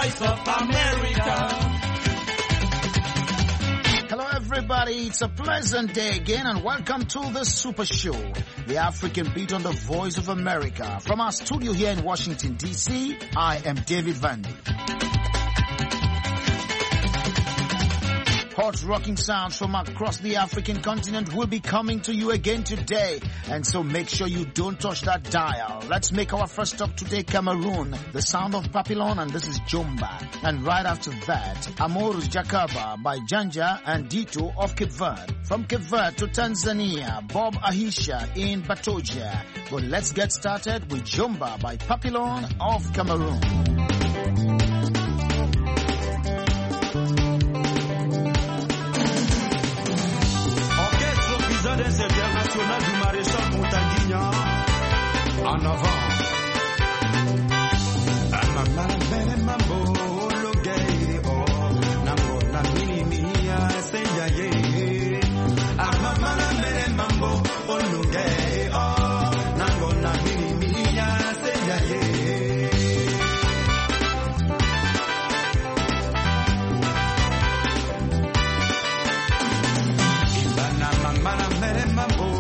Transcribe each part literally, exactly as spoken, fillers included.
Voice of America. Hello everybody, it's a pleasant day again and welcome to the Super Show, the African beat on the Voice of America. From our studio here in Washington, D C, I am David Vandy. Hot rocking sounds from across the African continent will be coming to you again today. And so make sure you don't touch that dial. Let's make our first stop today, Cameroon, the sound of Papillon, and this is Jomba. And right after that, Amorus Jakaba by Janja and Dito of Cape Verde. From Cape Verde to Tanzania, Bob Ahisha in Batoja. But let's get started with Jomba by Papillon of Cameroon. International du maréchal Montaguignan en avant. Amamara mambo logay oh nambo na mini mia senyaye. Amamara mambo logay oh nambo na mini mia senyaye. Ibana mamara mere mambo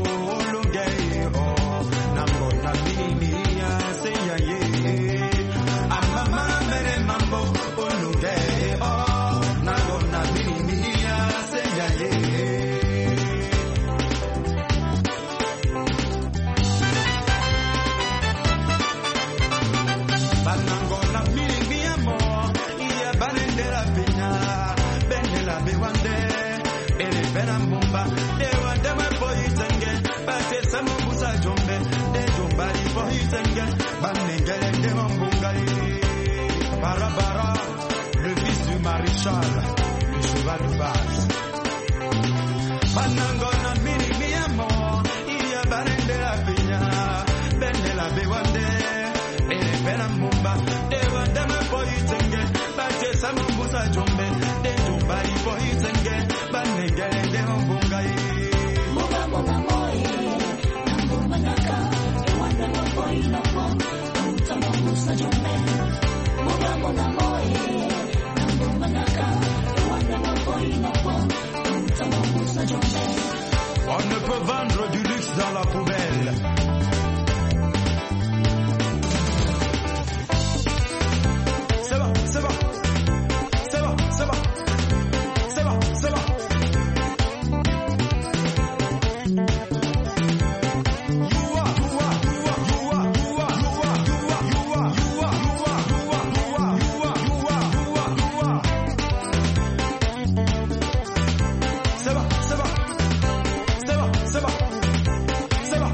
Barabara, le fils du maréchal, le cheval de base. Banangona mini mi amor, il y a balen de la piña, ben de la bewande, ele benambumba, de wande me poitenge, bate samumbusa jombe, de jumba i poitenge, banengele de mbungai. Moga moga moi, nambu manaka, e wande me poinoko, utamumbusa jombe. Moga moga moi, nambu manaka, e wande me poinoko, utamumbusa jombe. On ne peut vendre du luxe dans la poubelle. C'est bon, c'est bon. C'est bon, c'est bon. C'est bon, c'est bon. C'est bon,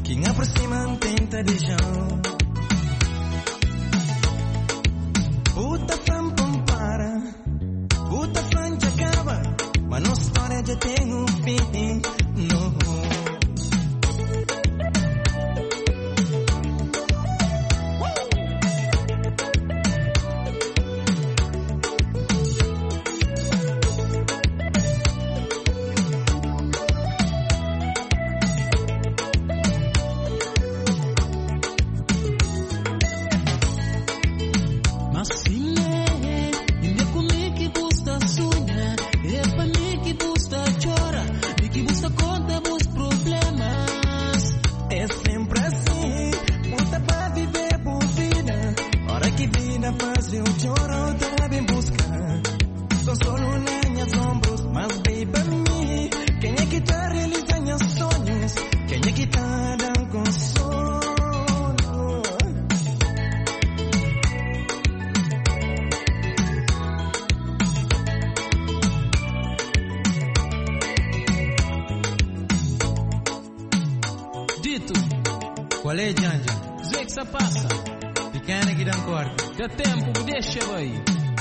Quem aproxima tenta deixar. Puta fran para, puta fran já acaba, mas nossa história já tem um fim. No. Qual é, Janja? Zé que se passa. Pequena que dá um quarto. Dá tempo, deixa vai.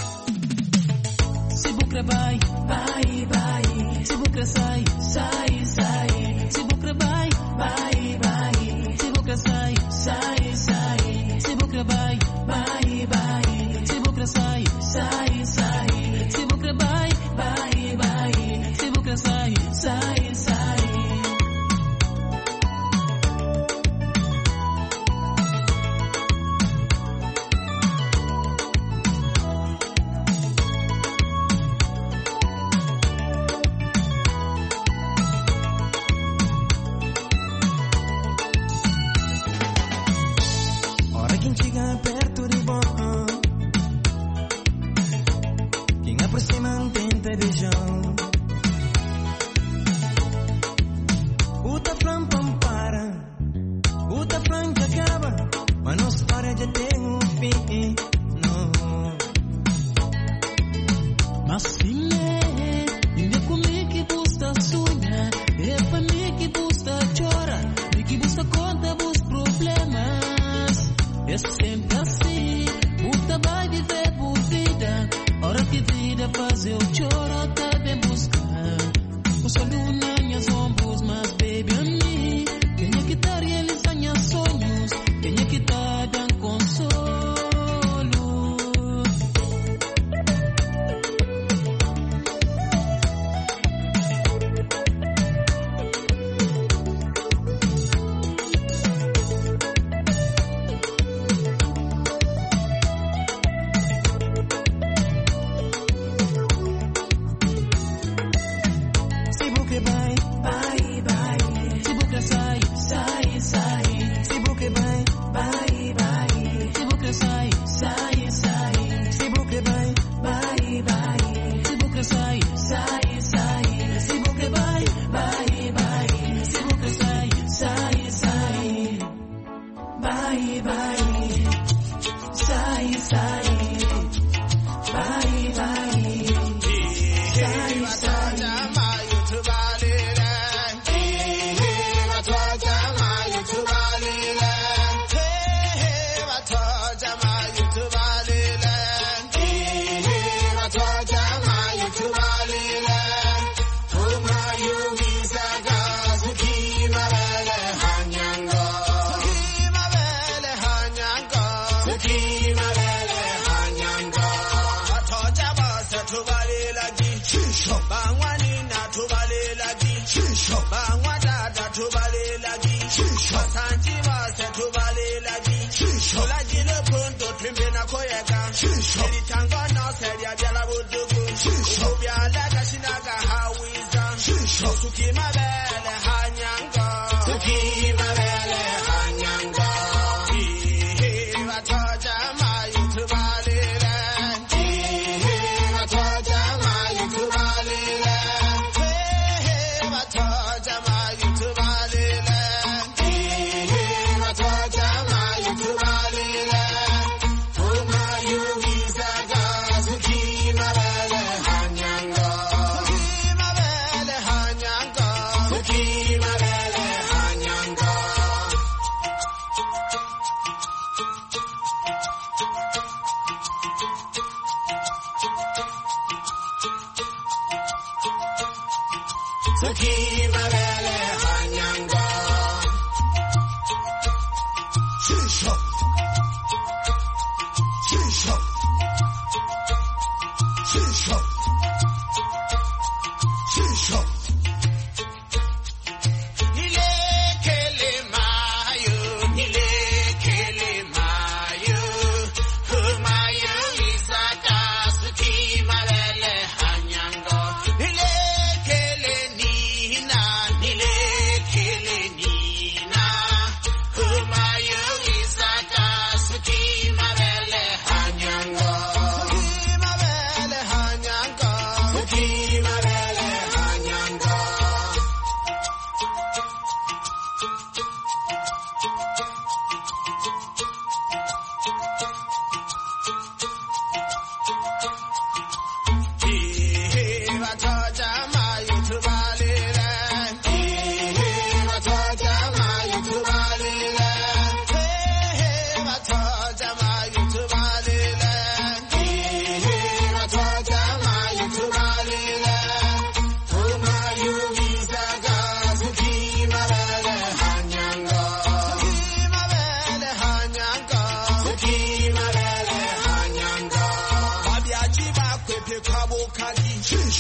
Se bucra vai, vai, vai. Se bucra sai, sai, sai. Se bucra vai, vai, vai. Se bucra sai, sai, sai. Se bucra vai, vai, vai. Se bucra sai, sai, sai. Se bucra vai, vai, vai. Se bucra sai, sai, sai.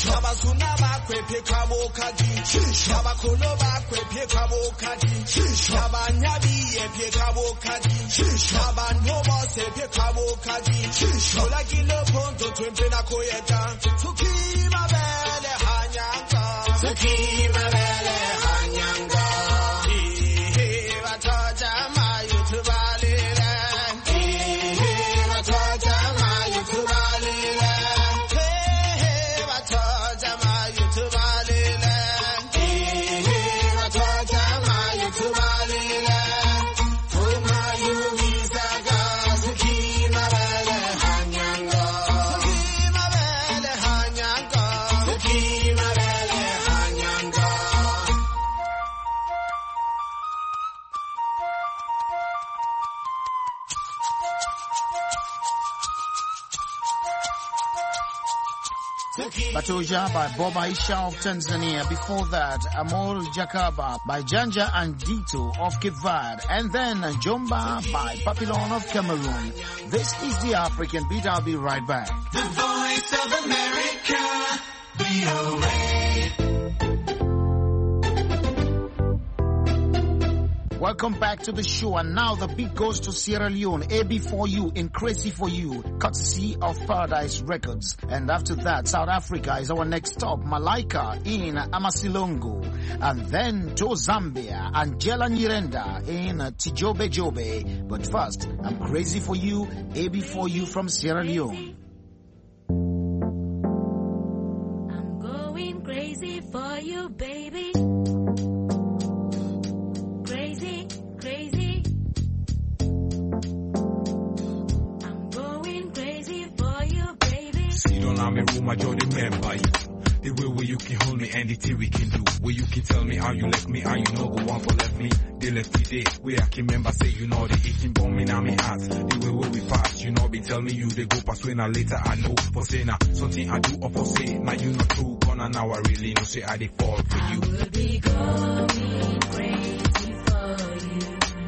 Abasuna bakwe pekabo kadi. Abakoloba kwe pekabo kadi. Abanyabi e pekabo kadi. Abandoba se pekabo kadi. Ola kilo ponto twempe na koyeta. Suki mabele hanyanga. Suki mabele hanyanga. Ihi batoja mayu tubalile. Ihi batoja mayu tubalile. Ihi batoja mayu tubalile. Ihi batoja mayu tubalile. Fumayu misaga. Suki mabele hanyanga. Suki mabele hanyanga. Suki mabele hanyanga. Batoja by Bob Aisha of Tanzania. Before that, Amol Jakaba by Janja and Dito of Cape Verde. And then Jomba by Papillon of Cameroon. This is the African Beat. I'll be right back. The voice of America, V O A. Welcome back to the show, and now the beat goes to Sierra Leone, A B for you in Crazy for You, courtesy of Paradise Records. And after that, South Africa is our next stop, Malaika in Amasilongo. And then to Zambia, Angela Nyirenda in Tijobe Jobe. But first, I'm Crazy for You, A B for you from Sierra Leone. I'm going crazy for you, baby. Crazy, crazy. I'm going crazy for you, baby. See, don't have me room, I just remember you. The way where you can hold me and the thing we can do. Where you can tell me how you left me, how you know go on for left me. They left me there, where I can remember say you know the eating bomb in my heart. The way where we pass, you know be tell me you they go past when I later I know. For say now, something I do or for say, now you not true, gonna now I really know say I they fall for you. I will be going crazy for you.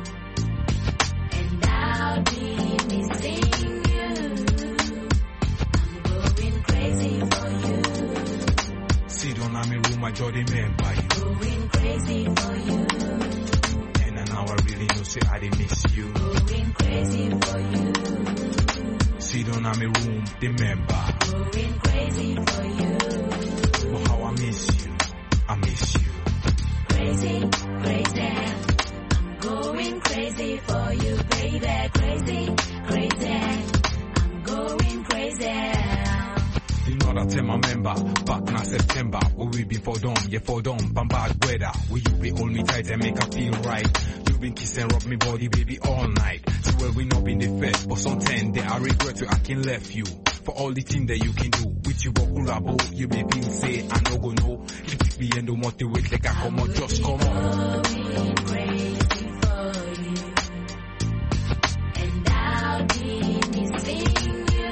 And I'll be missing you. I'm going crazy for you. See, don't have me room, I just remember you. Going crazy for you. And now I really know say I they miss you. Going crazy for you. See, don't have me room, remember. Going crazy for you. But how I miss you, I miss you. Crazy, crazy. I'm going crazy for you, baby. Crazy, crazy. I'm going crazy. You know that time I remember, back in September, where we been for done, yeah for done, but bad weather. Will you be hold me tight and make I feel right? You been kiss and rub me body, baby, all night. See where we not been the first, but sometimes they I regret to I can left you. For all the things that you can do, with you Bokulabo, you baby say I no go no. If me and don't want to wait like I come on, just come on. Going crazy for you. And I'll be missing you.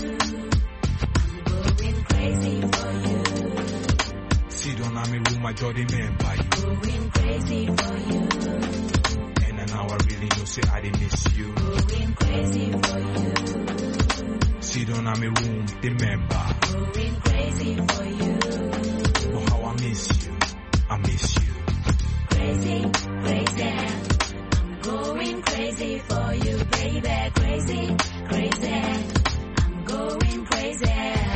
I'm going crazy for you. See, don't have me room, I just remember you. Going crazy for you. And now I really know say I didn't miss you. Going crazy for you. See, don't have me room, remember. Going crazy for you. But how I miss you, I miss you. Crazy, crazy. I'm going crazy for you, baby. Crazy, crazy. I'm going crazy.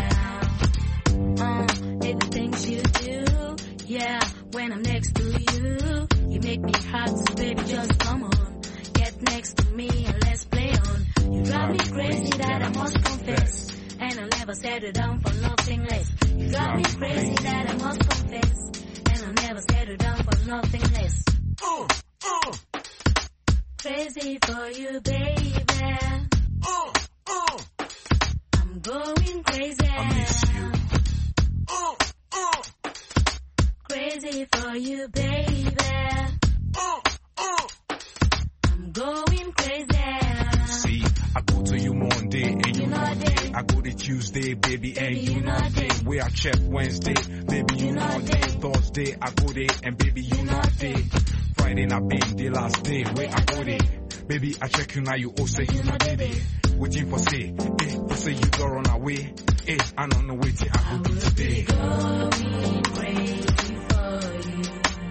Uh, the things you do, yeah. When I'm next to you, you make me hot, so baby, just come on. Get next to me and let's play on. You drive me crazy, that I must confess. And I'll never settle down for nothing less. You drive me crazy, that I must confess. And I'll never settle down for nothing less. Uh, uh, Crazy for you, baby. uh, uh, I'm going crazy. I miss you. uh, uh, Crazy for you, baby. uh, uh. I'm going crazy. See, I go to you Monday and you You know know day. day. I go to Tuesday, baby, and Baby, you you know know day. day. Where I check Wednesday, baby, you, You know know day. day. Thursday, I go there, and baby, you, You know know day. day. Friday, I been the last day, where I go there. Baby, I check you now, you all say you know day. Waiting for say, eh, for say you go run away. Hey, I don't know what I could do today. Going crazy for you,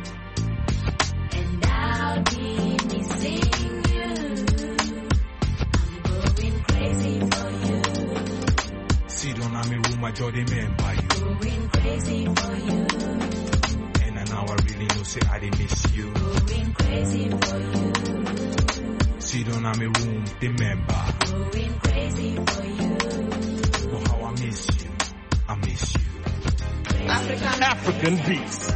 and I'll be missing you. I'm going crazy for you. See, don't have me room, I just remember you. Going crazy for you. And now I really know, say I didn't miss you. Going crazy for you. See, don't have me room, remember. Going crazy for you. Oh, how I miss you, I miss you. African, African beats.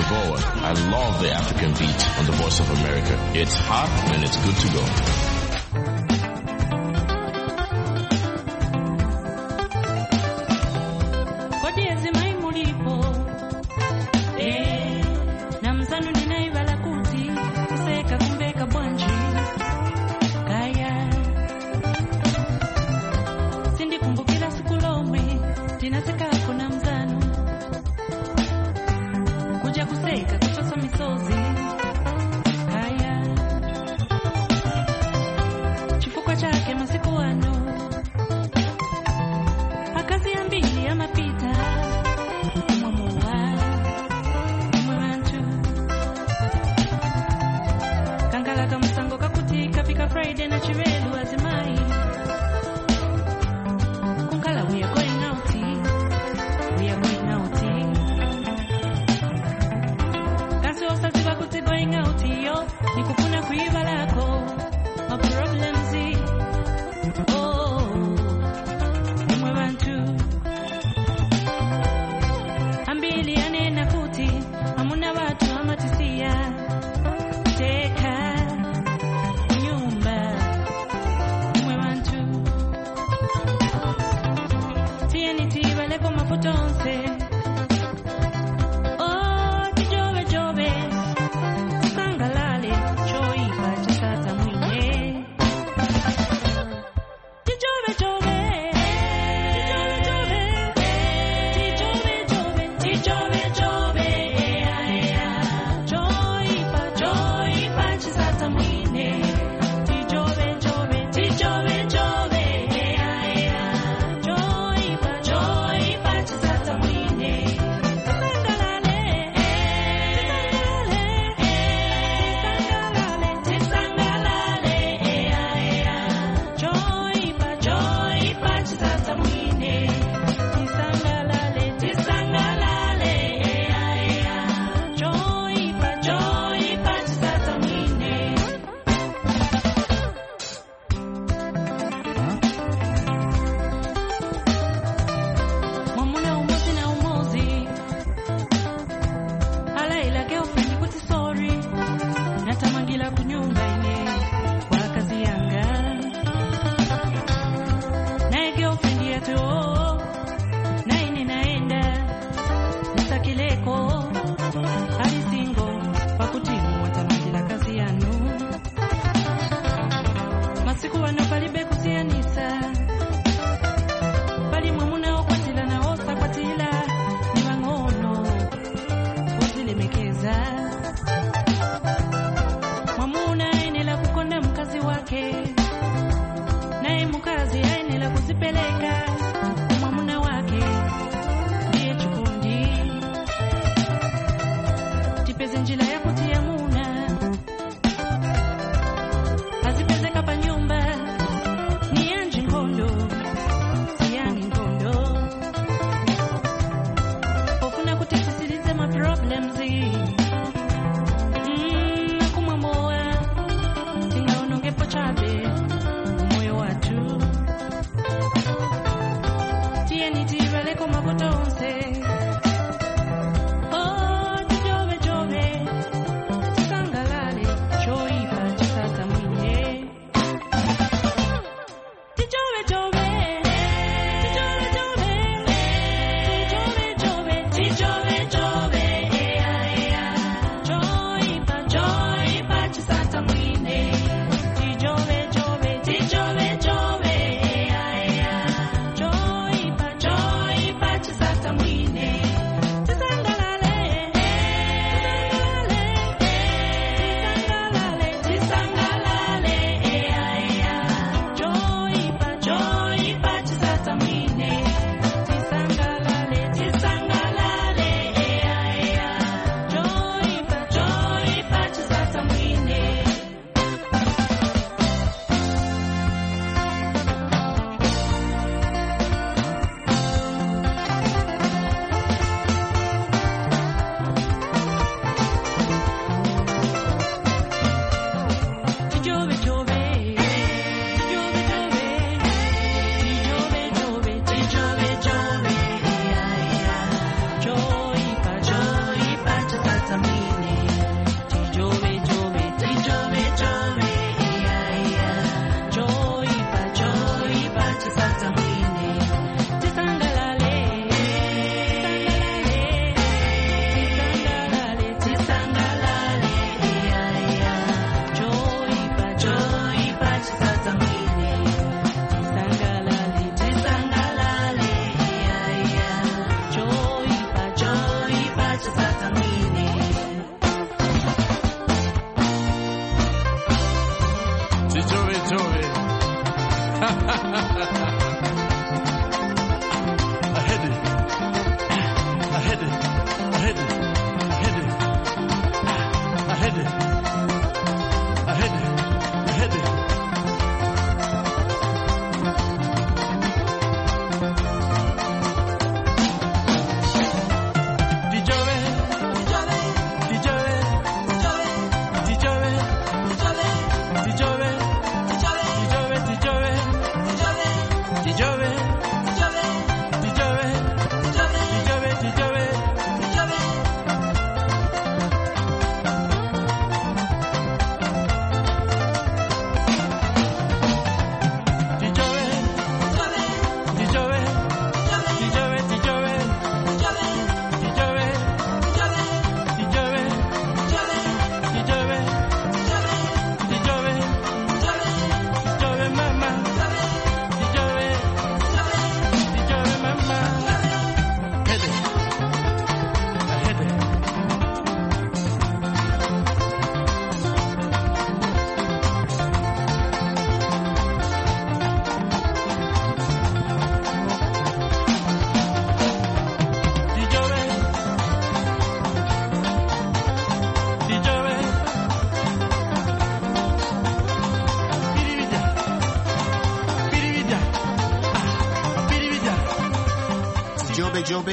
Goa. I love the African beat on the Voice of America. It's hot and it's good to go. Joy, joy, joy,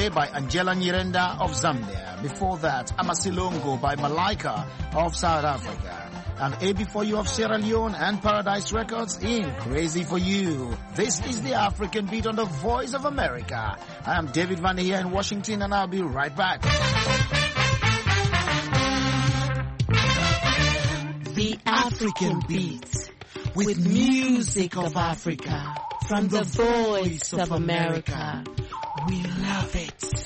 Away by Angela Nyirenda of Zambia. Before that, Amasilongo by Malaika of South Africa. And A Before You of Sierra Leone and Paradise Records in Crazy For You. This is the African Beat on the Voice of America. I am David Van here in Washington, and I'll be right back. The African Beat, with music of Africa, from the Voice of America. We love it.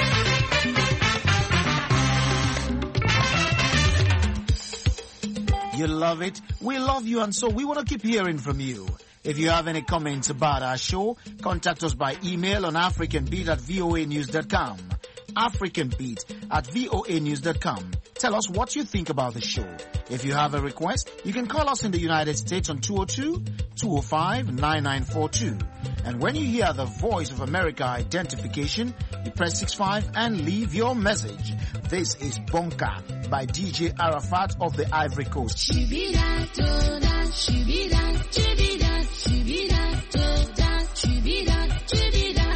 You love it, we love you, and so we want to keep hearing from you. If you have any comments about our show, contact us by email on africanbeat at voa news dot com. africanbeat at voa news dot com. Tell us what you think about the show. If you have a request, you can call us in the United States on two oh two, two oh five, nine nine four two. And when you hear the Voice of America identification, you press six five and leave your message. This is Bonka by D J Arafat of the Ivory Coast. Shubida, toda, shubida, shubida, shubida, toda, shubida, shubida.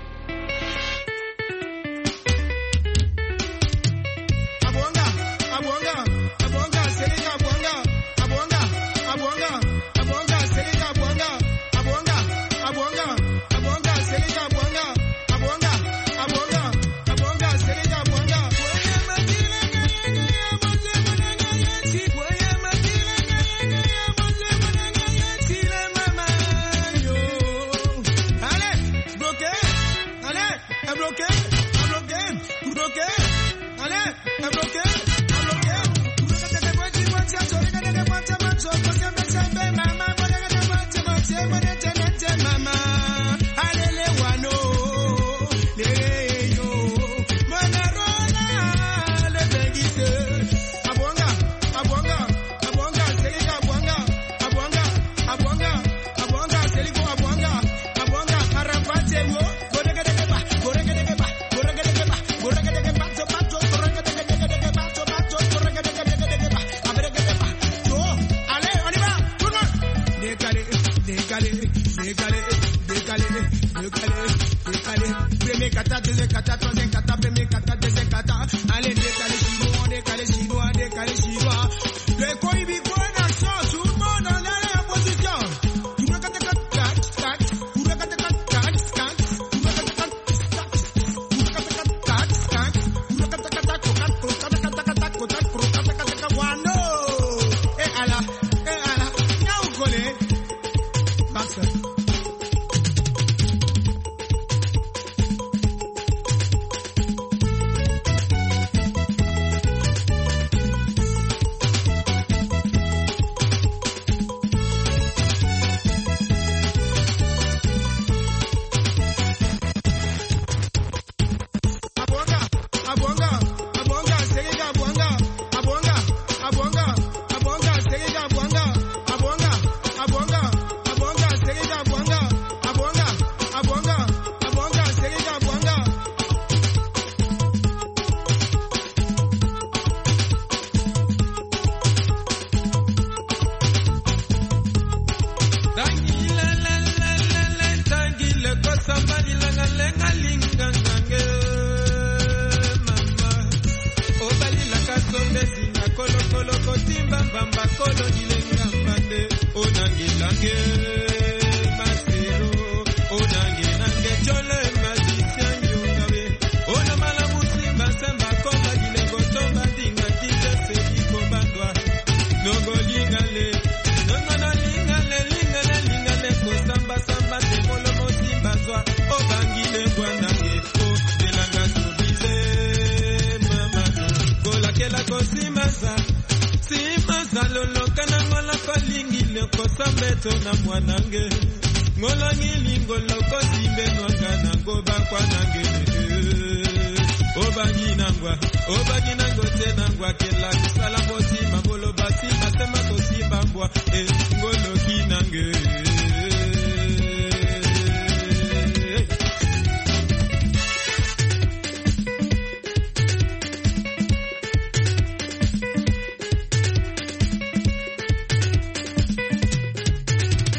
Abonga, abonga, abonga, selika abonga, abonga, abonga, abonga, selika abonga, abonga, abonga, abonga, selika abonga, abonga, abonga, abonga, selika abonga.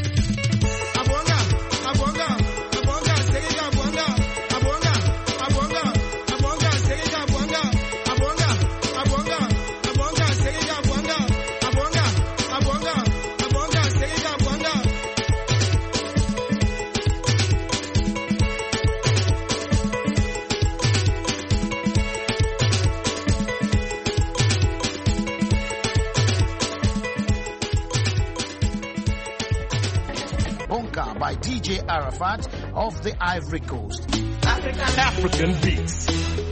Abonga, abonga, abonga, selika abonga, abonga, abonga. by D J Arafat of the Ivory Coast. African, African beats.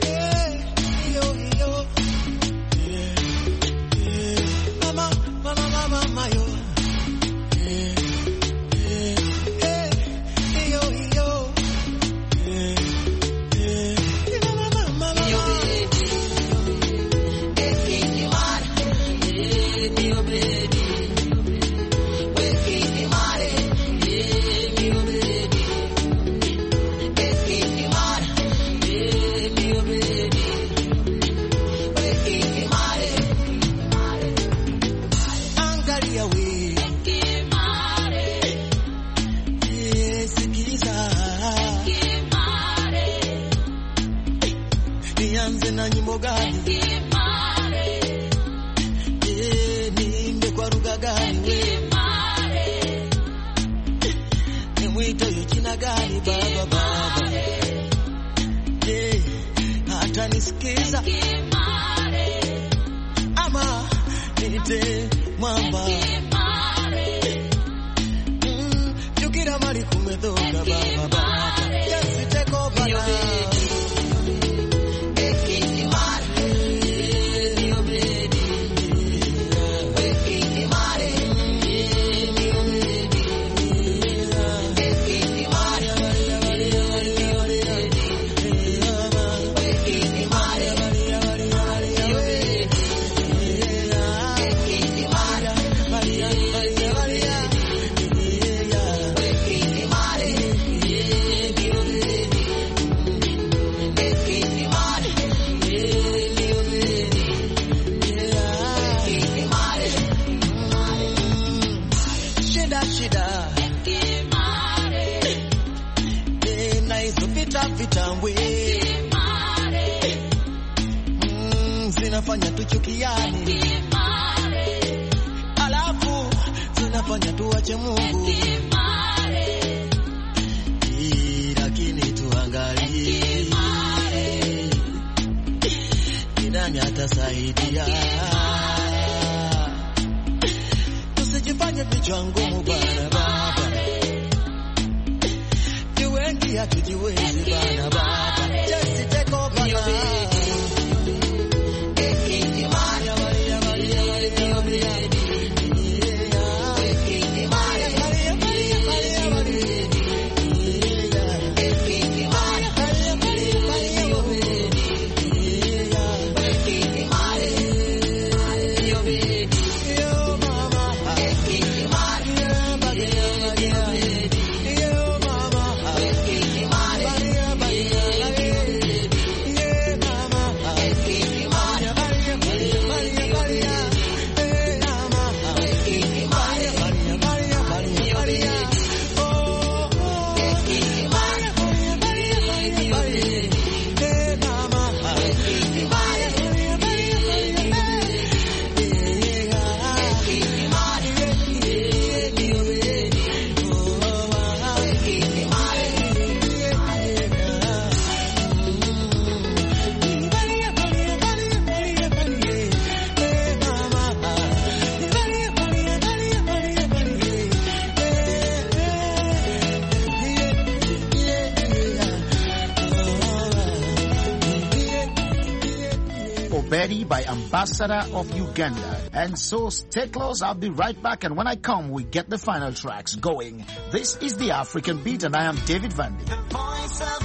By Ambassador of Uganda. And so stay close, I'll be right back, and when I come we get the final tracks going. This is the African Beat and I am David Vandy. The Voice of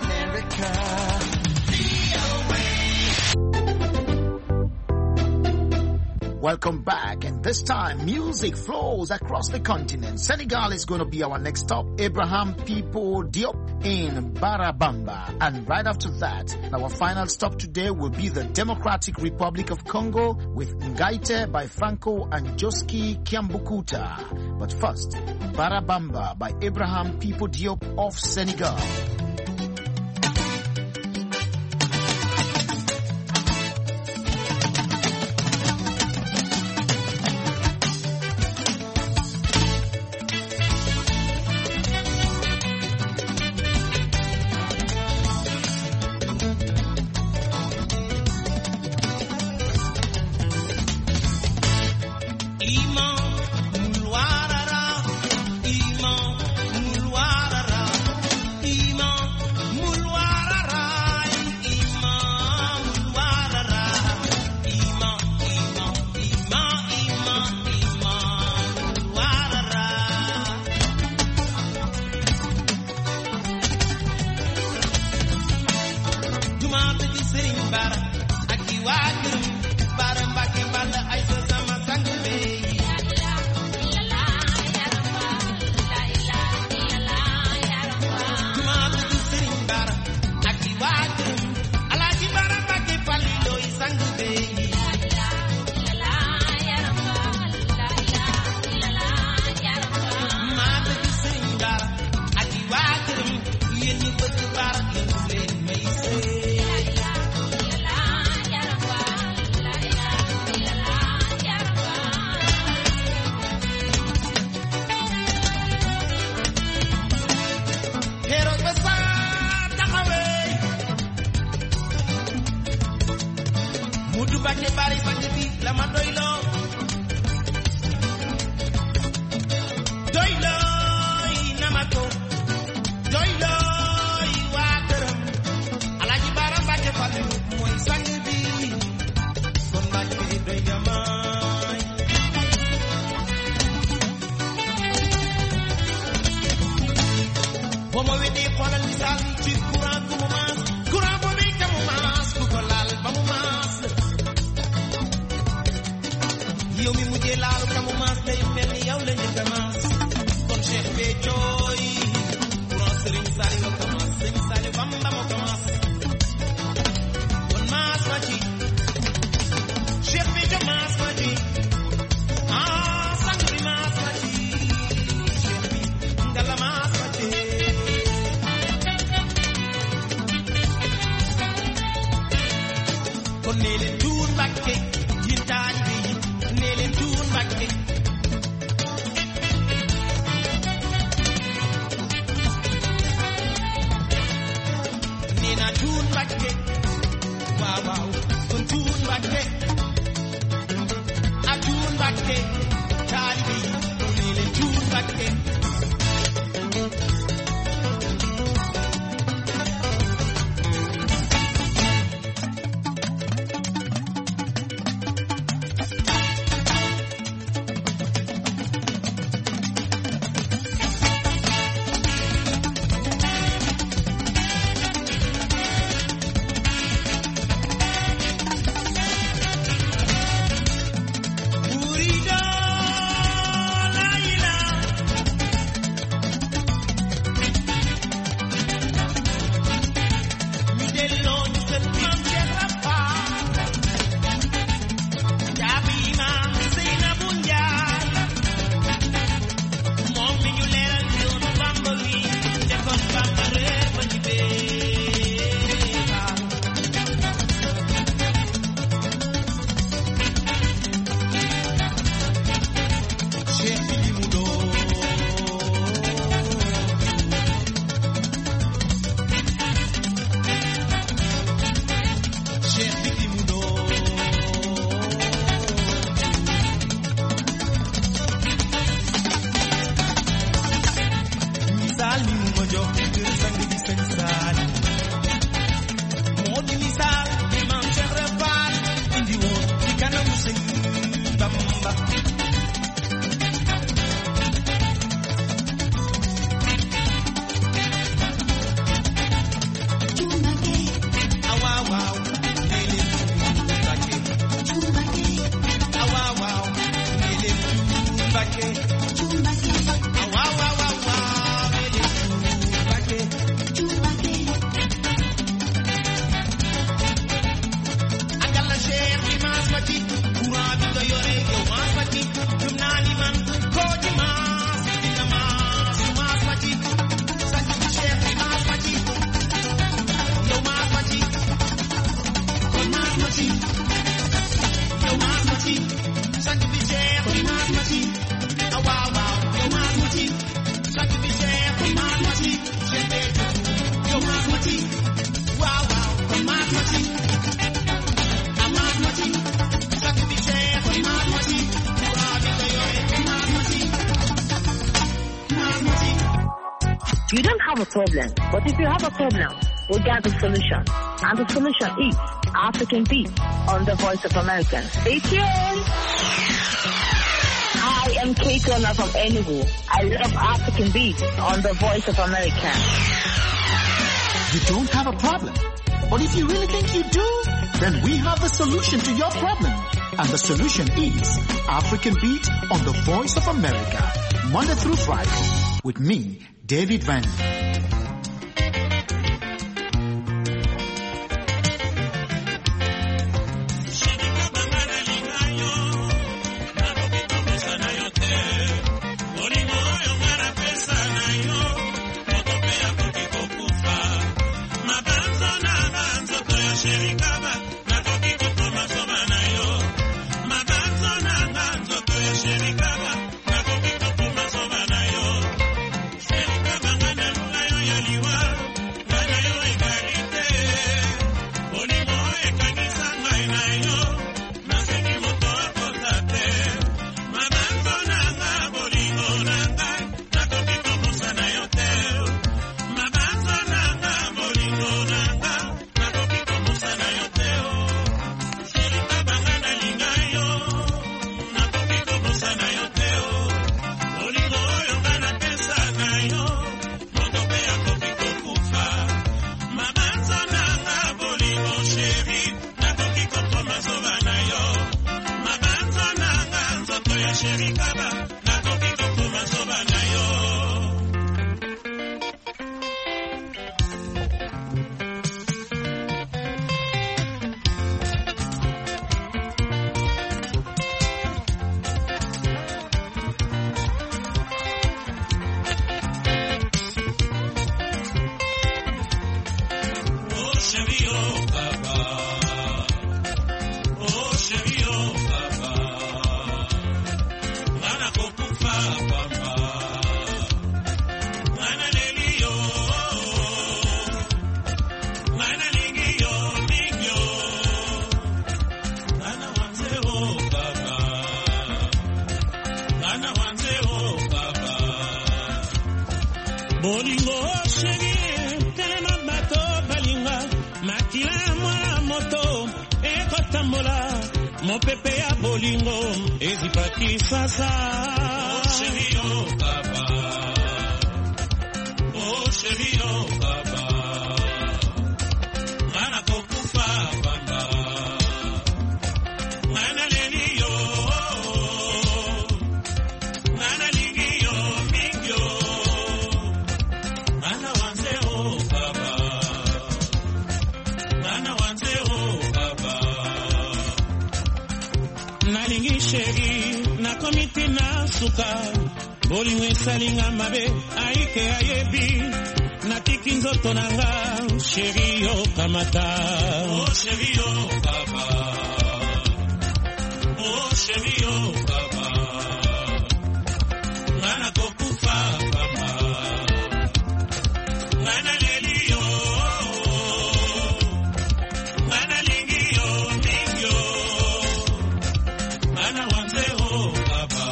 America. Welcome back, and this time music flows across the continent. Senegal is going to be our next stop. Abraham Pipo Diop in Barabamba. And right after that, our final stop today will be the Democratic Republic of Congo with Ngaite by Franco and Joski Kiambukuta. But first, Barabamba by Abraham Pipo Diop of Senegal. Iman, mulwarara, Iman, mulwarara. You don't have a problem, but if you have a problem, we got the solution. And the solution is African Beat on the Voice of America. Stay tuned. I am Kate Turner from Enugu. I love African Beat on the Voice of America. You don't have a problem, but if you really think you do, then we have the solution to your problem. And the solution is African Beat on the Voice of America, Monday through Friday, with me, David Van. Salinga mabe aike ayebi natiki nzoto nanga sheri yo kamata oh sheri yo baba oh sheri yo baba nana kokufa baba nana leli yo nana lingi yo mingyo nana wanze ho baba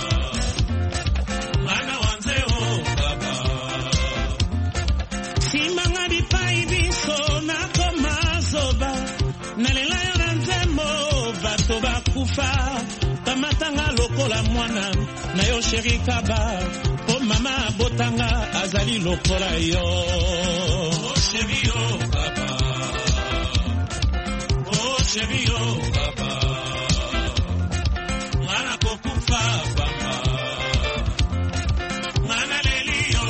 Kamatanga lokola mwana na yo sheri kaba o mama botanga azali lokola yo oh sheri yo baba oh sheri yo baba mwana kokufa baba mwana leli yo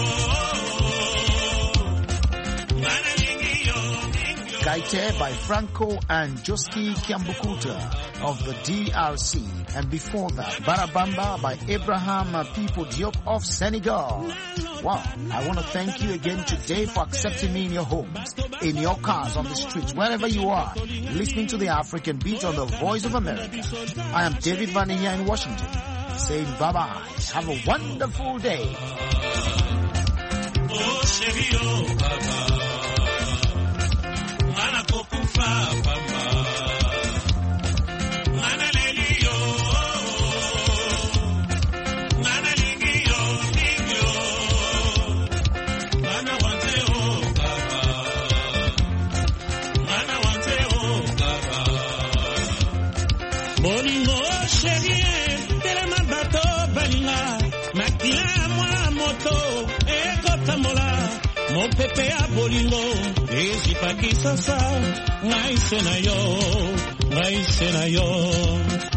mwana lingi yo Kaite by Franco and Joski Kiambukuta of the D R C, and before that, Barabamba by Abraham Pipo Diop of Senegal. Wow, I want to thank you again today for accepting me in your homes, in your cars, on the streets, wherever you are, listening to the African Beat on the Voice of America. I am David Van here in Washington, saying bye-bye. Have a wonderful day. Oh, sheri, oh, baba. Mana kokufa, baba. mopepe ya bolingo ezipaki sasa ngai se na yo ngai se na yo